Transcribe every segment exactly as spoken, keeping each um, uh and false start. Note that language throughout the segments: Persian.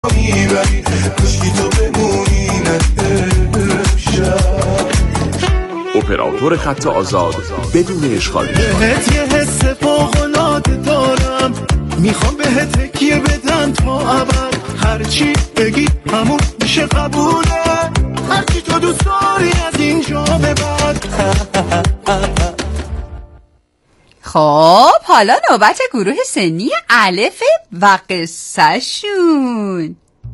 میبری کشکی تو بمونی امشب. اپراتور خط آزاد بدون اشغال. بهت یه حس فوق‌العاده دارم، میخوام بهت تکیه بدم تا ابد، هرچی بگی همون میشه قبوله، هرچی تو دوست داری از اینجا به بعد. خب حالا نوبت گروه سنی الف و قصه شون.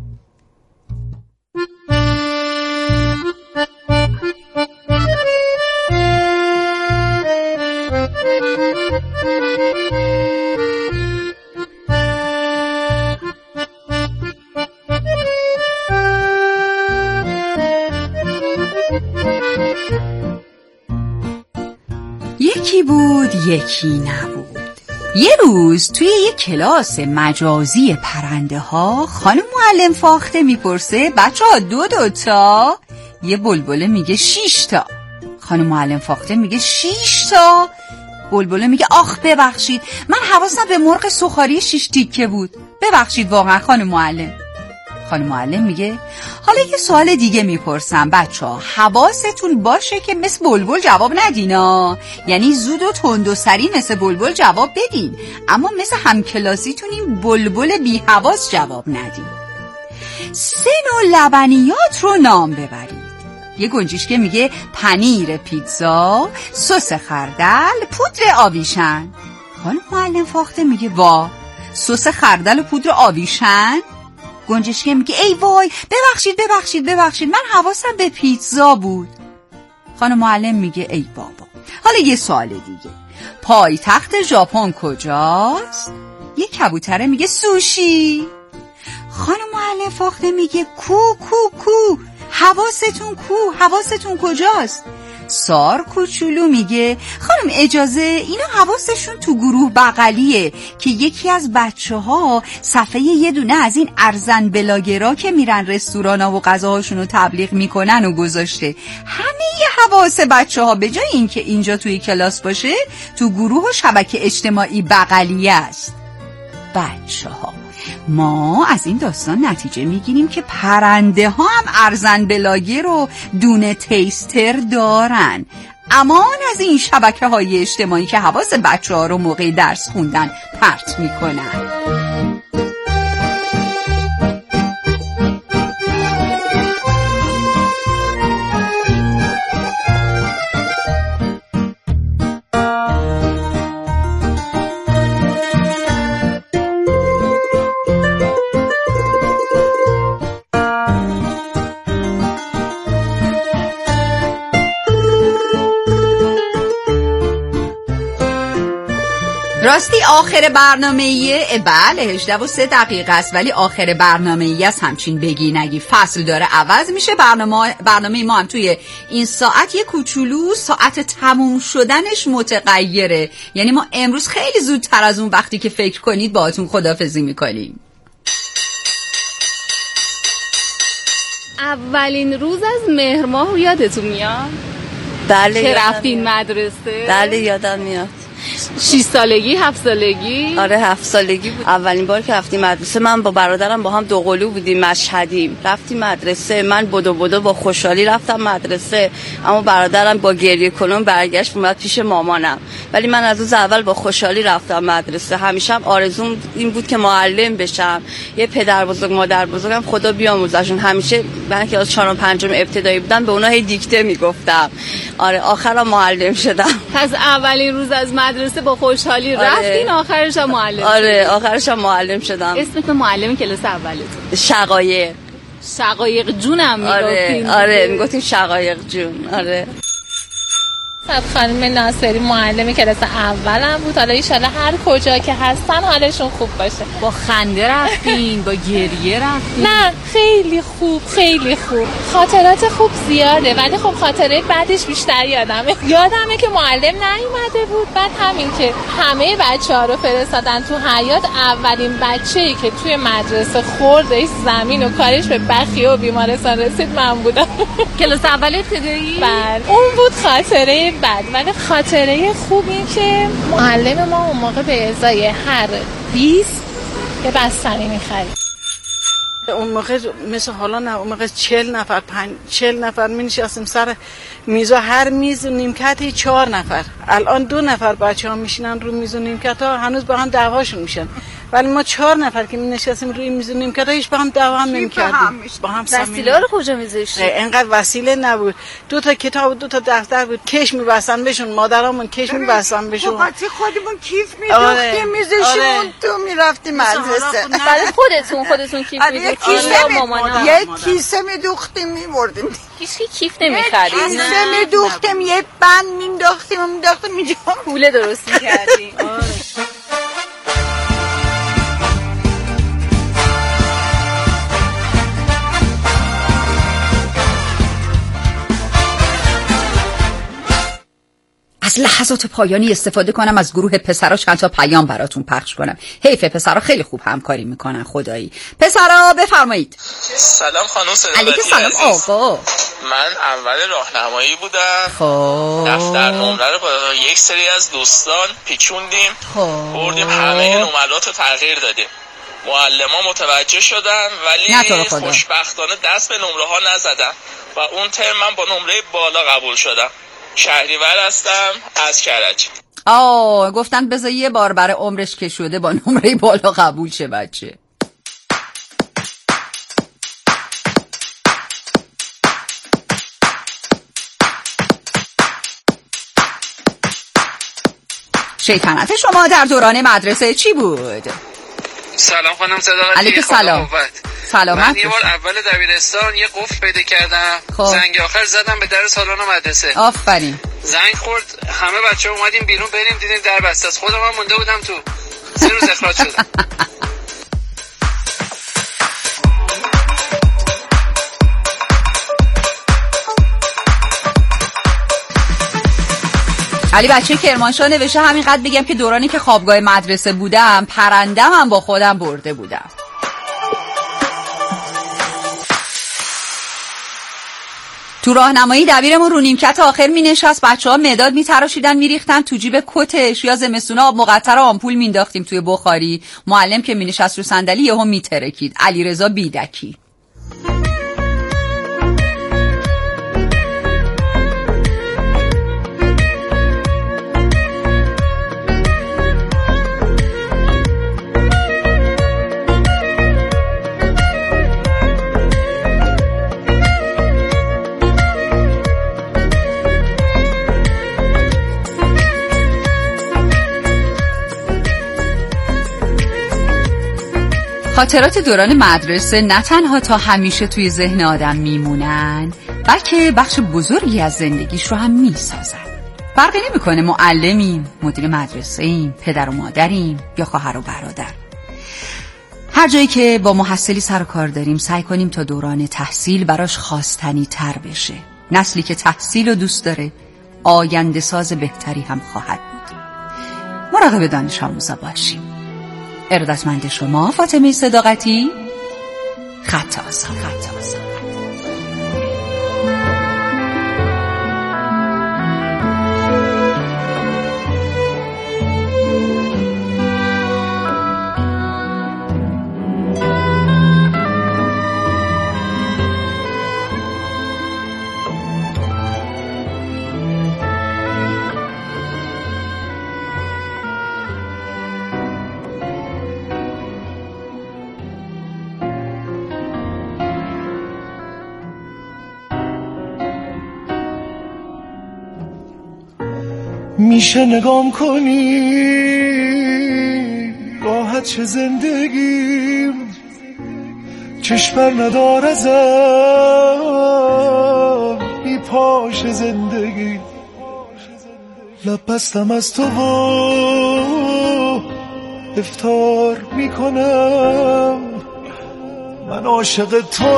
یکی بود یکی نبود. یه روز توی یه کلاس مجازی پرنده ها خانم معلم فاخته میپرسه بچه ها دو دو تا؟ یه بلبله میگه شیش تا. خانم معلم فاخته میگه شیش تا؟ بلبله میگه آخ ببخشید من حواسم به مرغ سوخاری شیش تیکه بود، ببخشید واقعا خانم معلم. خانم معلم میگه حالا یه سوال دیگه میپرسم بچه ها، حواستون باشه که مثل بلبل جواب ندینا، یعنی زود و تند و سری مثل بلبل جواب بدین، اما مثل همکلاسیتون این بلبل بی حواس جواب ندین. سه نوع لبنیات رو نام ببرید. یه گنجشک میگه پنیر پیتزا، سس خردل، پودر آویشن. خانم معلم فاخته میگه وا سس خردل و پودر آویشن؟ گنجشک میگه ای وای ببخشید ببخشید ببخشید من حواسم به پیتزا بود. خانم معلم میگه ای بابا. حالا یه سوال دیگه، پایتخت ژاپن کجاست؟ یه کبوتره میگه سوشی. خانم معلم فاخته میگه کو کو کو، حواستون کو، حواستون کجاست؟ سار کوچولو میگه خانم اجازه اینا حواسشون تو گروه بغلیه که یکی از بچه ها صفحه یه دونه از این ارزن بلاگرا که میرن رستورانا و غذاهاشون رو تبلیغ میکنن و گذاشته. همه ی حواس بچه ها به جای این که اینجا توی کلاس باشه تو گروه و شبکه اجتماعی بغلیه است. بچه ها ما از این داستان نتیجه میگیریم که پرنده ها هم ارزن بلاگر و دونه تیستر دارن. امان از این شبکه های اجتماعی که حواس بچه ها رو موقع درس خوندن پرت میکنن. راستی آخر برنامه ایه؟ بله هجده و سه دقیقه است، ولی آخر برنامه ایه است، همچین بگی نگی. فصل داره عوض میشه. برنامه برنامه ما هم توی این ساعت یه کوچولو ساعت تموم شدنش متغیره، یعنی ما امروز خیلی زودتر از اون وقتی که فکر کنید باهاتون خداحافظی میکنیم. اولین روز از مهر ماه یادتون میاد؟ بله که رفتین مدرسه؟ بله یادم میاد. شش سالگی هفت سالگی؟ آره هفت سالگی بود اولین بار که رفتیم مدرسه. من با برادرم با هم دوقلو بودیم، مشهدیم، رفتیم مدرسه. من بدو بدو با خوشحالی رفتم مدرسه، اما برادرم با گریه کنون برگشت اومد پیش مامانم. ولی من از روز اول با خوشحالی رفتم مدرسه. همیشه هم آرزوم این بود که معلم بشم. یه پدر بزرگ مادر بزرگم خدا بیامرزشون همیشه من که از چهارم پنجم ابتدایی بودن به اونها هی دیکته میگفتم. آره آخرام معلم شدم. پس اولین روز از مدرسه با خوشحالی آره. رفتین، آخرش هم معلم. آره آخرش هم معلم شدم. اسمت معلم کلاس اولتون؟ شقایق. شقایق جونم میگفتین؟ آره آره میگفتیم شقایق جون. آره خانم ناصری معلم کلاس اولم بود. حالا ایشالا هر کجا که هستن حالشون خوب باشه. با خنده رفتین؟ با گریه رفتین؟ نه خیلی خوب خیلی خوب. خاطرات خوب زیاده ولی خب خاطره بعدش بیشتر یادمه. یادمه که معلم نیومده بود، بعد همین که همه بچه ها رو فرستادن تو حیاط. اولین بچه‌ای که توی مدرسه خوردش زمین و کارش به بخیه و بیمارستان رسید من بودم. کلاس اول ابتدایی؟ بله اون بود خاطره بعد. ولی خاطره خوب این که معلم ما اون موقع به ازای هر بیست یه بستنی می‌خرید. اون موقع مثل حالا نه، اون موقع چهل نفر پنج چهل نفر می نشستیم سر میزا، هر میز و نیمکتی چهار نفر. الان دو نفر بچه ها میشینن رو میز و نیمکت ها، هنوز با هم دعواشون میشن، ولی ما چهار نفر که می نشستیم روی میز و نیمکت ها هیچ با هم دعوا هم نمی‌کردیم. با هم وسیله رو کجا میذاشتید؟ اینقدر وسیله نبود، دو تا کتاب و دو تا دفتر بود، کش می‌بستن بهشون، مادرامون کش می‌بستن بهشون. خودمون خودمون کیف می‌دوختیم میذاشیم تو میرفتیم مدرسه. برای خودتون خودتون کیف می‌دوختید یا مامانم؟ یه کیسه می‌دوختیم می‌بردیم. هیچ کیف نمی‌خرید. کیسه می‌دوختیم، یه بند می‌انداختیم و می‌انداختیم اینجا. کوله درست می‌کردیم. از لحظات پایانی استفاده کنم از گروه پسرا چند تا پیام براتون پخش کنم. حیف، پسرا خیلی خوب همکاری میکنن خدایی. پسرا بفرمایید. سلام خانم صداقتی. علیکم سلام آقا. من اول راهنمایی بودم. خب دفتر نمره رو با یک سری از دوستان پیچوندیم. خب بردیم همه نمرات رو تغییر دادیم. معلمان متوجه شدن ولی خوشبختانه دست به نمره ها نزدم و اون ترم من با نمره بالا قبول شدم. شهریور هستم از کرج. آه گفتن بذار یه بار برای عمرش که شده با نمره بالا قبول شه بچه. شیطنت شما در دوران مدرسه چی بود؟ سلام خانم صداقتی. علیکم سلام. سلامت. من یه بار اول دبیرستان یه قفل پیدا کردم. خب. زنگ آخر زدم به در سالن مدرسه. آفرین. زنگ خورد، همه بچه‌ها اومدیم بیرون بریم، دیدیم در بسته است. خودم هم مونده بودم تو. سه روز اخراج شدم. علی بچه کرمانشاه نوشته همینقدر بگم که دورانی که خوابگاه مدرسه بودم پرندم هم با خودم برده بودم. تو راهنمایی دبیرمون رو نیمکت آخر می نشست، بچه ها مداد می تراشیدن می ریختن تو جیب کتش، یا زمستونه آب مقطر آمپول می انداختیم توی بخاری. معلم که می نشست رو صندلی یهو می ترکید. علیرضا بیدکی. خاطرات دوران مدرسه نه تنها تا همیشه توی ذهن آدم میمونن، بلکه بخش بزرگی از زندگیش رو هم میسازن. فرقی نمیکنه معلمیم، مدیر مدرسه‌ایم، پدر و مادریم یا خواهر و برادر. هر جایی که با محصلی سر و کار داریم سعی کنیم تا دوران تحصیل براش خواستنی تر بشه. نسلی که تحصیل رو دوست داره آینده ساز بهتری هم خواهد بود. مراقب دانش آموزا باشیم. ارادتمند شما فاطمه صداقتی، خط آزاد. خط آزاد. میشه نگام کنی راحت چه زندگیم، چشم بر ندار ازم بی پاش زندگی. لب بستم از تو و افطار میکنم، من عاشق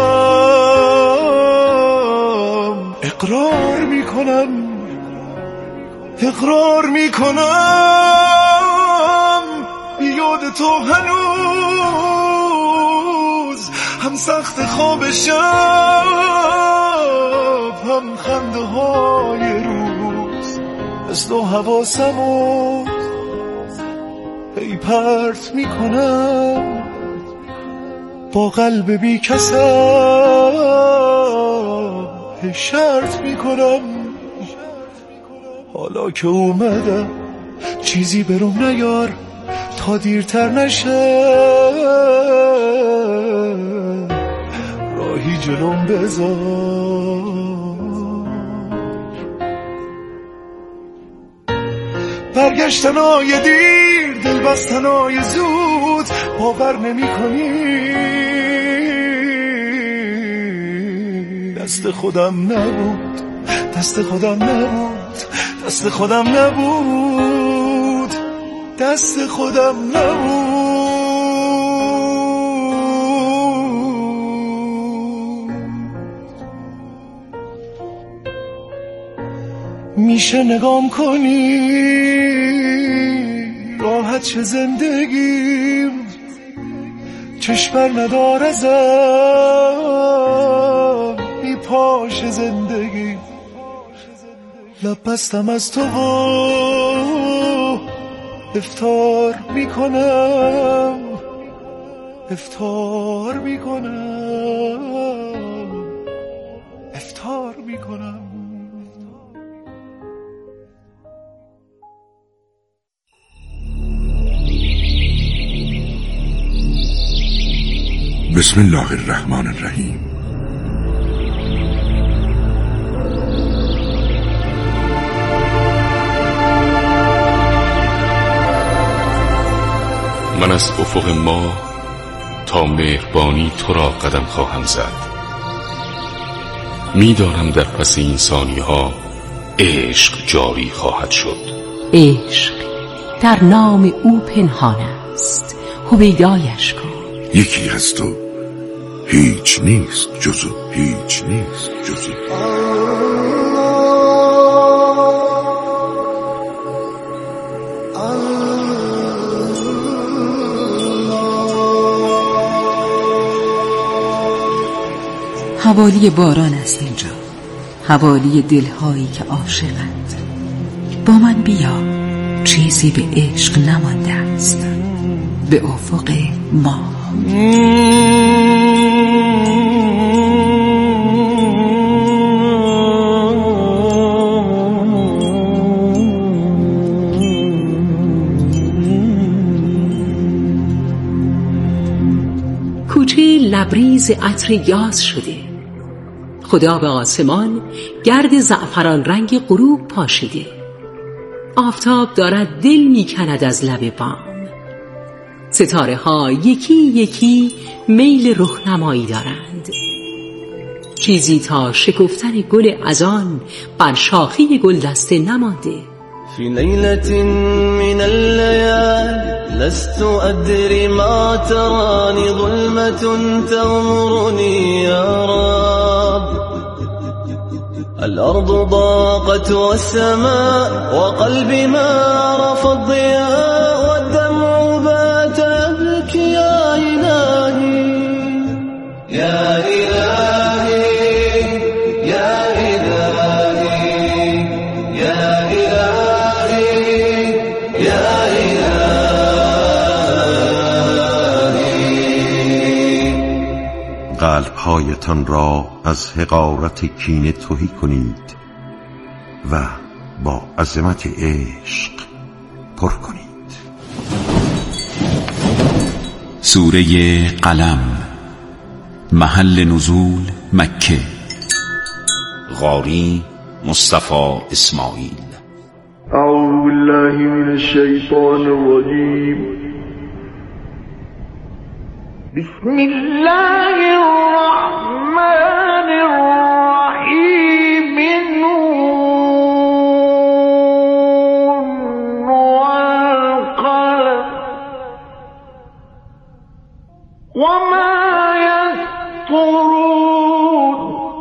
توام، اقرار میکنم اقرار میکنم بیاد تو هنوز هم سخت خواب شب هم خنده های روز، از دو حواسمو هی پرت میکنم با قلب بی کسه شرط میکنم حالا که اومدم چیزی برام نیار تا دیرتر نشه راهی جلوم بذار برگشتنای دیر دل بستنای زود باور نمی کنی دست خودم نبود دست خودم نبود دست خودم نبود دست خودم نبود میشه نگام کنی راحت چه زندگیم چشم بر ندار ازم بی پاش زندگی لب بستم از تو و افتار میکنم افتار میکنم افتار میکنم بسم الله الرحمن الرحیم. من از افق ما تا مهربانی تو را قدم خواهم زد. میدانم در پس این ثانیه ها عشق جاری خواهد شد. عشق در نام او پنهان است، هویدایش کن. یکی هست و هیچ نیست جزو هیچ نیست جزو حوالی باران است اینجا، حوالی دلهایی که عاشقند. با من بیا، چیزی به عشق نمانده است. به افق ما کوچه لبریز عطر یاس شده. خدا به آسمان گرد زعفران رنگ غروب پاشیده. آفتاب دارد دل میکند از لب بام. ستاره ها یکی یکی میل رخنمایی دارند. چیزی تا شکفتن گل ازان بر شاخه گل دسته نمانده. في ليلة من الليالي لست أدري ما تراني ظلمة تغمرني يا رب. الأرض ضاقت والسماء وقلبي ما رفض الضياء والدمع بات يبكي يا إلهي يا إلهي يا إلهي يا إلهي يا إلهي. قلب‌هایتان را از حقارت کینه تهی کنید و با عظمت عشق پر کنید. سوره قلم. محل نزول مکه. قاری مصطفی اسماعیل. اعوذ بالله من الشیطان الرجیم. بسم الله الرحمن الرحیم. نون والقلم وما يسطرون.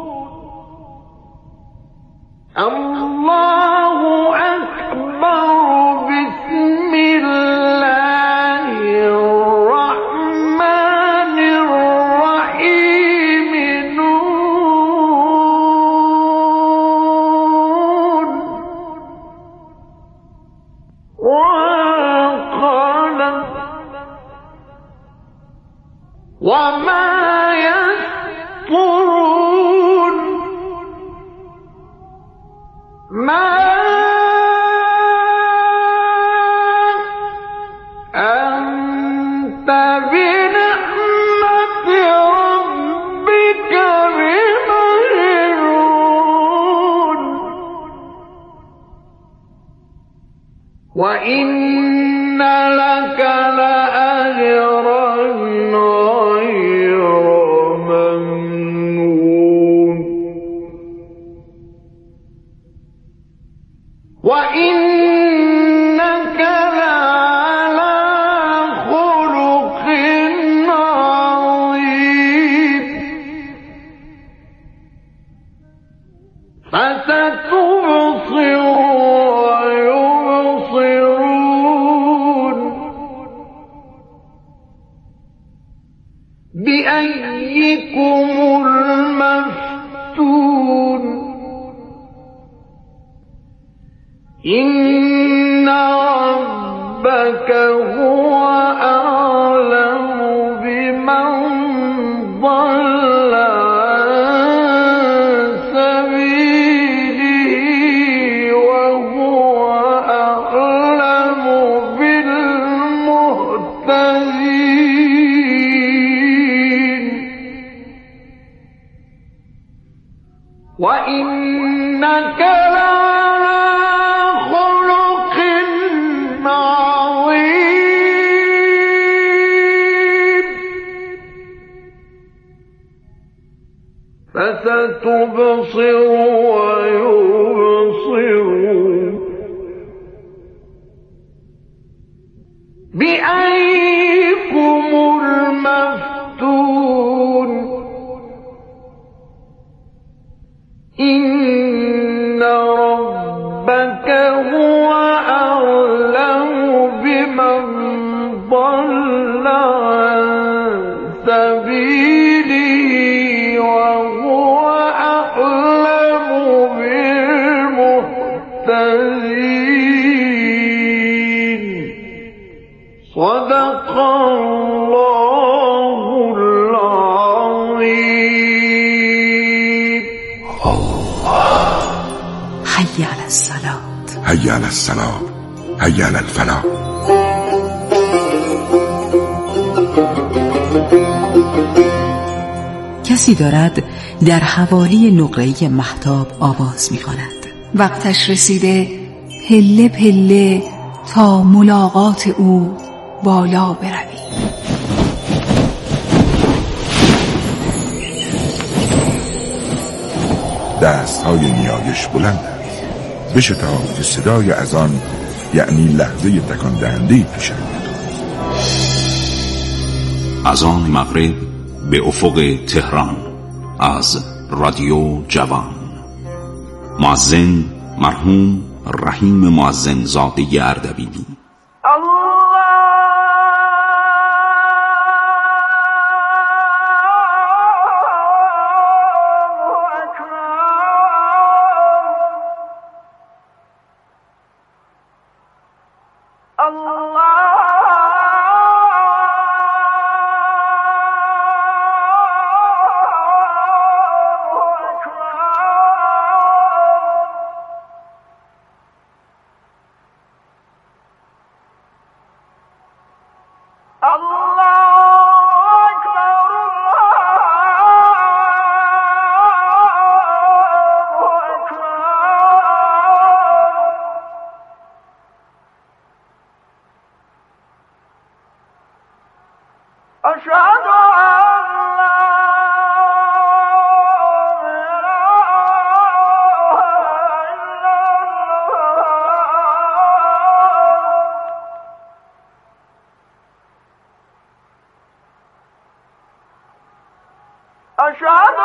الله أكبر. بسم الله الرحمن الرحيم. نون والقلم وما وإن لك لأجرا غير ممنون وإنك لعلى خلق عظيم فستبصر ويبصرون بأيكم المفتون إن ربك هو أعلم بمن ضل عن سبيله وهو أعلم بالمهتدين وإنك فستبصر ويبصرون بأيكم المفتون إن ربك هو أعلم بمن ضل عن سبيله وهو أعلم بالمهتدين صدق الله العظيم حي على الصلاة حي على الصلاة حي على الفلاح. کسی دارد در حوالی نقره مهتاب آواز می کند. وقتش رسیده پله پله تا ملاقات او بالا بروی. دست های نیایش بلند است. بشتاب که صدای اذان یعنی لحظه تکان دهنده پیش آید. اذان مغرب به افق تهران از رادیو جوان. مؤذن مرحوم رحیم مؤذن زاده اردبیلی. أشهد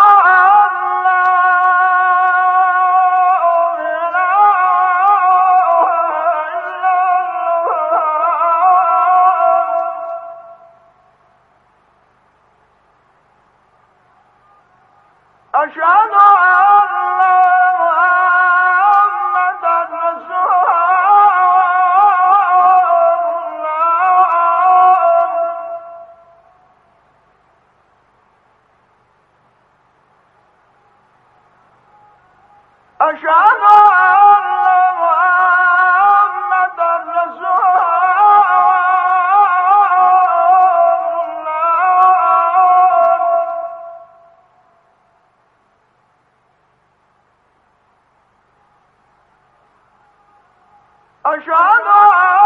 أشهد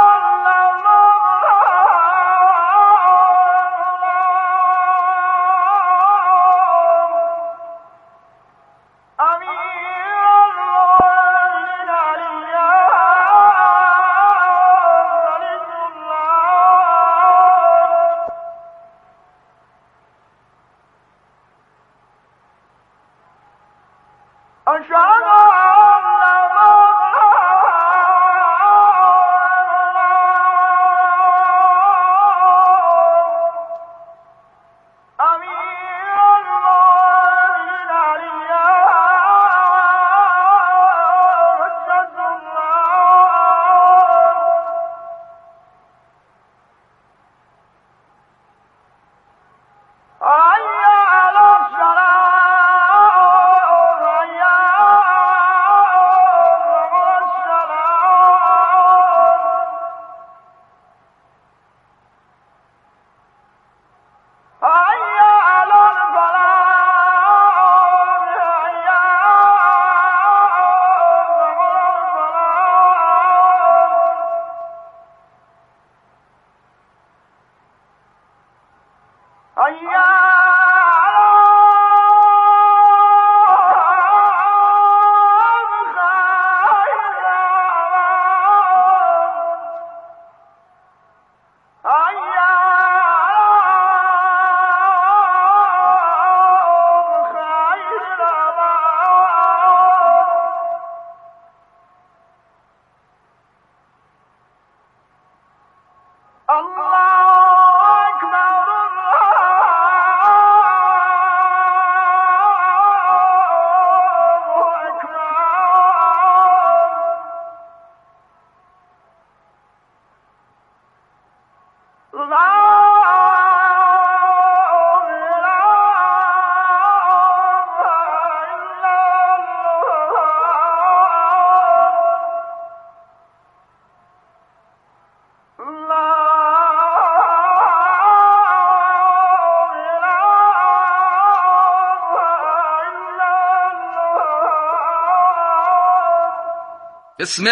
بسم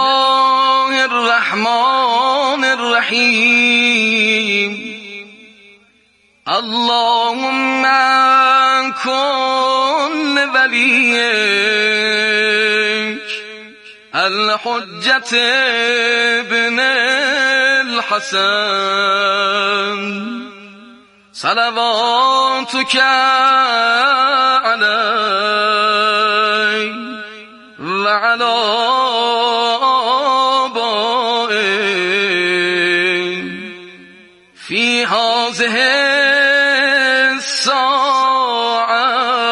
الله الرحمن الرحیم اللهم کن ولیک الحجة ابن الحسن صلواتك علیه وعلى في هذه الساعة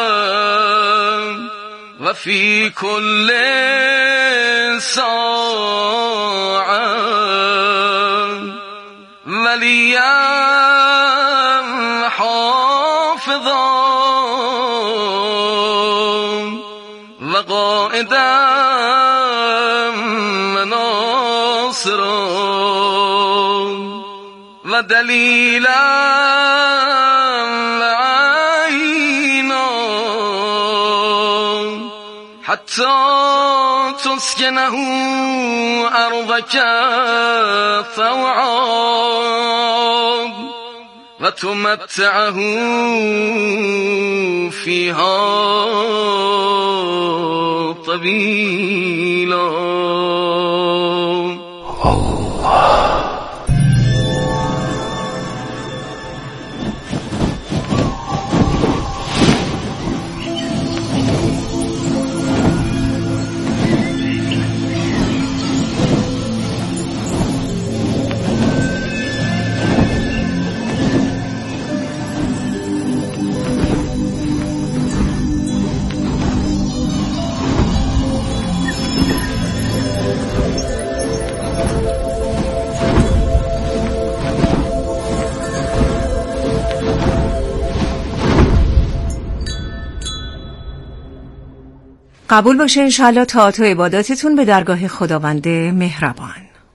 وفي كل ساعة وليا حافظا وقائدا وناصرا ودليلا وعينا حتى تسكنه أرضك طوعا وتمتعه فيها طويلا. قبول باشه انشالله طاعت و عباداتتون به درگاه خداوند مهربان.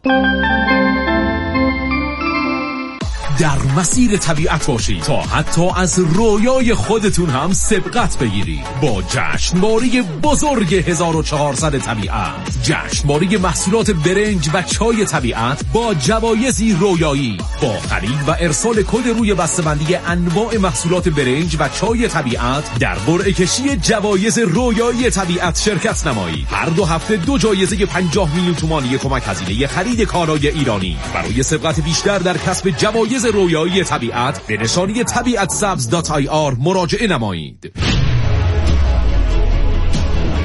در مسیر طبیعت باشید تا حتی از رویای خودتون هم سبقت بگیرید با جشنواره بزرگ هزار و چهارصد طبیعت. جشنواره محصولات برنج و چای طبیعت با جوایزی رویایی. با خرید و ارسال کد روی بسته‌بندی انواع محصولات برنج و چای طبیعت در قرعه کشی جوایز رویایی طبیعت شرکت نمایید. هر دو هفته دو جایزه پنجاه میلیون تومانی کمک هزینه خرید کالای ایرانی. برای سبقت بیشتر در کسب جوایز رویایی طبیعت به نشانی طبیعت سبز دات آی آر مراجعه نمایید.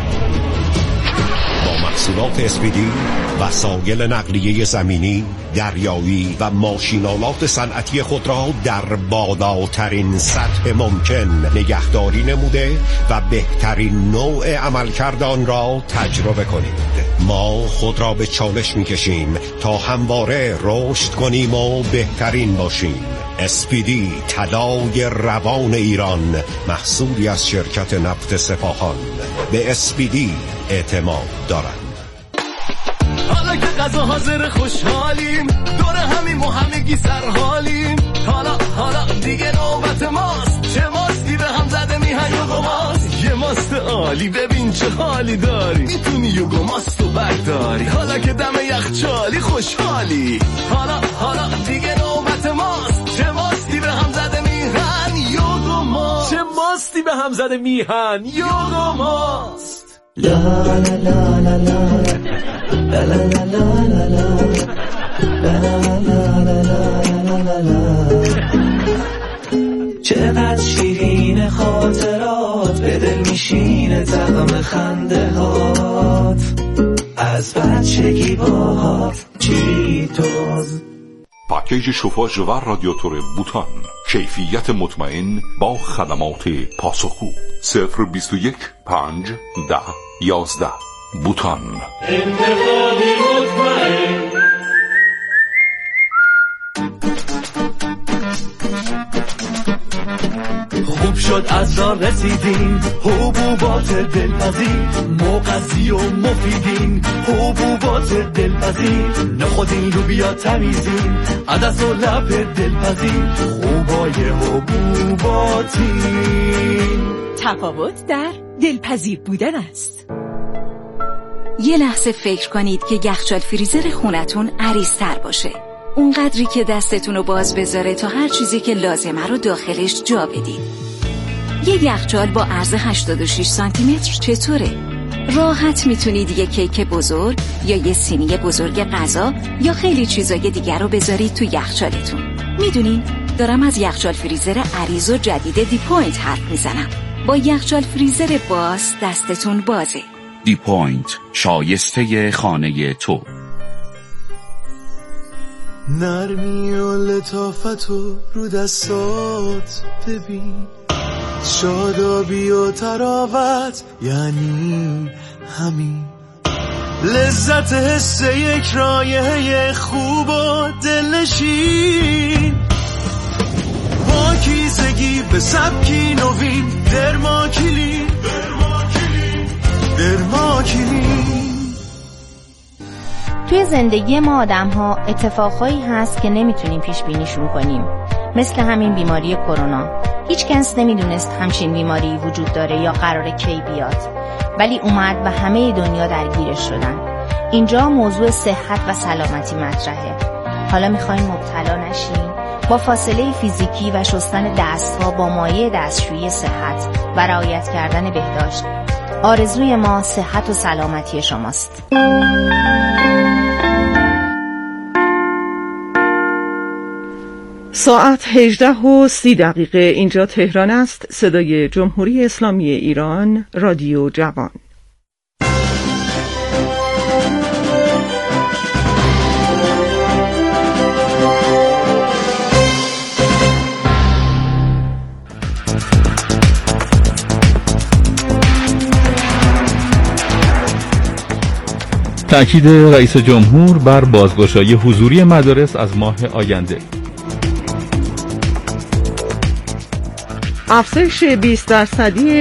محصولات اسپیدی، وسایل نقلیه زمینی، دریایی و ماشینالات صنعتی خود را در بالاترین سطح ممکن نگهداری نموده و بهترین نوع عملکرد آن را تجربه کنید. ما خود را به چالش می‌کشیم تا همواره رشد کنیم و بهترین باشیم. اسپیدی، طلای روان ایران، محصولی از شرکت نفت سپاهان. به اسپیدی اعتماد دارند. حالا که غذا حاضر خوشحالیم، دور همیم و همگی سرحالیم. حالا حالا دیگه نوبت ماست، چه ماستی به هم زده میهن یوگو ماست. یه ماست عالی ببین چه حالی داری، میتونی یوگو ماستو برداری. حالا که دم یخچالی خوشحالی، حالا حالا دیگه نوبت ماست، چه ماستی به هم زده میهن یوگو ماست. چه ماستی به هم زده میهن یوگو ماست. لا لا لا لا لا لا لا لا لا لا لا لا. چقدر شیرین خاطرات به دل میشینه، طعم خنده هات از بچگی باهات چیتوز. پاکیج شوفاژ و رادیاتور بوتان، کیفیت مطمئن با خدمات پاسخگو. صفر بیست و یک پنج ده یازده. بوتان، انتخابی مطمئن. خوب شد از راه رسیدیم، حبوبات دلپذیر مغذی و مفیدین. حبوبات دلپذیر، نخودین لوبیا تمیزین، عدس و لب دلپذیر، خوبای حبوباتین. تفاوت در دلپذیر بودن است. یه لحظه فکر کنید که یخچال فریزر خونتون عریض‌تر باشه، اونقدری که دستتون رو باز بذاره تا هر چیزی که لازمه رو داخلش جا بدید. یه یخچال با عرض هشتاد و شش سانتی متر چطوره؟ راحت میتونید یه کیک بزرگ یا یه سینی بزرگ غذا یا خیلی چیزای دیگر رو بذارید تو یخچالتون. میدونین دارم از یخچال فریزر عریض و جدید دی پوینت حرف میزنم. با یخچال فریزر باز دستتون بازه. دی پوینت، شایسته خانه تو. نرمی و لطافت و رو دستات ببین، شادابی و تراوت یعنی همین. لذت حس یک رایحه خوب و دلنشین، پاکیزگی به سبکی نوین. درماکلین درماکلین. توی زندگی ما آدم ها اتفاقهایی هست که نمیتونیم پیش بینیشون کنیم، مثل همین بیماری کرونا. هیچ کس نمیدونست همچین بیماری وجود داره یا قراره کی بیاد، ولی اومد و همه دنیا درگیرش شدن. اینجا موضوع صحت و سلامتی مطرحه. حالا میخوایم مبتلا نشیم؟ با فاصله فیزیکی و شستن دستها با مایع دستشویی صحت و رعایت کردن بهداشت، آرزوی ما صحت و سلامتی شماست. ساعت هجده و سی دقیقه اینجا تهران است. صدای جمهوری اسلامی ایران، رادیو جوان. تأکید رئیس جمهور بر بازگشایی حضوری مدارس از ماه آینده. افزایش بیست درصدی